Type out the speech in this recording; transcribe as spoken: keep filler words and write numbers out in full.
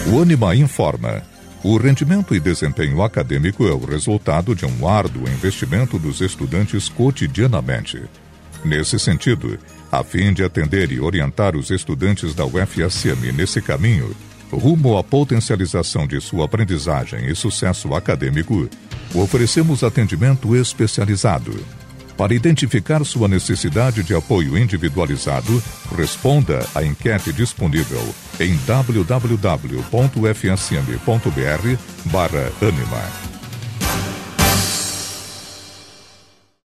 O Anima informa. O rendimento e desempenho acadêmico é o resultado de um árduo investimento dos estudantes cotidianamente. Nesse sentido, a fim de atender e orientar os estudantes da U F S M nesse caminho, rumo à potencialização de sua aprendizagem e sucesso acadêmico, oferecemos atendimento especializado. Para identificar sua necessidade de apoio individualizado, responda à enquete disponível em w w w ponto f s m ponto b r barra anima.